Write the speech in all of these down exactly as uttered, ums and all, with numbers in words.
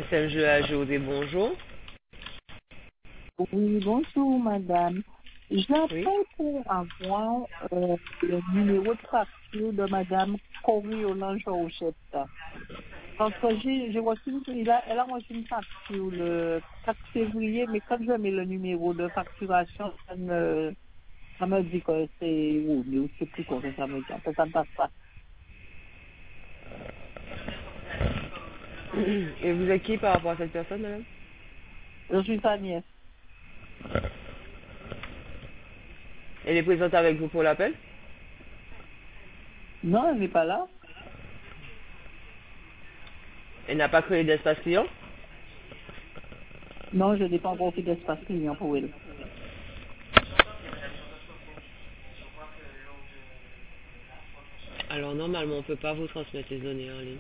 S L G A G O D, bonjour. Oui, bonjour madame. J'appelle Oui. pour avoir euh, le numéro de facture de madame Coriolan Georgette. Parce que j'ai j'ai reçu une, il a- elle a reçu une facture le quatre février, mais quand je mets le numéro de facturation, ça me, ça me dit que c'est oui, mais je sais plus quoi que ça me dit. En fait, ça ne passe pas. Et vous êtes qui par rapport à cette personne, madame? Je suis sa nièce. Elle est présente avec vous pour l'appel? Non, elle n'est pas là. Elle n'a pas créé d'espace client? Non, je n'ai pas encore fait d'espace client pour elle. Alors normalement, on ne peut pas vous transmettre les données en ligne.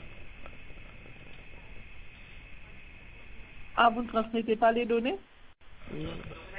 Ah, vous ne transmettez pas les données? Non.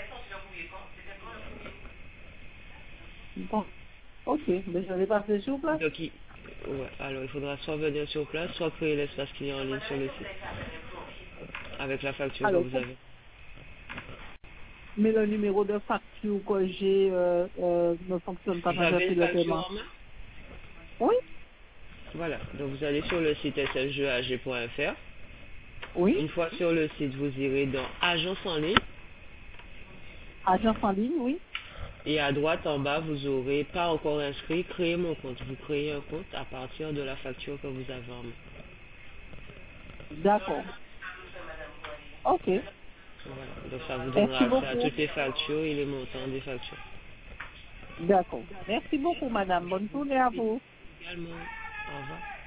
Bon. Ok, mais je vais passer sur place. Donc, il... ouais, alors il faudra soit venir sur place, soit créer l'espace client en ligne sur le site, avec la facture que Alors, vous avez. mais le numéro de facture que j'ai euh, euh, ne fonctionne pas Vous quand j'ai avez fait une le facture paiement. en main? Oui, Voilà, donc vous allez sur le site S L G A G point F R. oui. Une fois sur le site, vous irez dans Agence en ligne. Agence en ligne, oui. Et à droite en bas, vous aurez pas encore inscrit, créer mon compte. Vous créez un compte à partir de la facture que vous avez en main. D'accord. Ok. Voilà. Donc ça vous donnera Merci accès à beaucoup. toutes les factures et les montants des factures. D'accord. Merci beaucoup, madame. Bonne journée à vous. Également, au revoir.